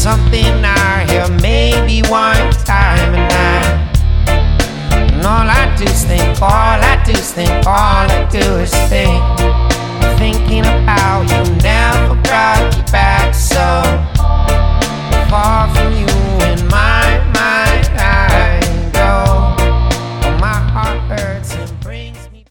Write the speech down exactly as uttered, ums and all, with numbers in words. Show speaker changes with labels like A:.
A: something I hear maybe one time a night. And all I do is think, all I do is think, all I do is think, thinking about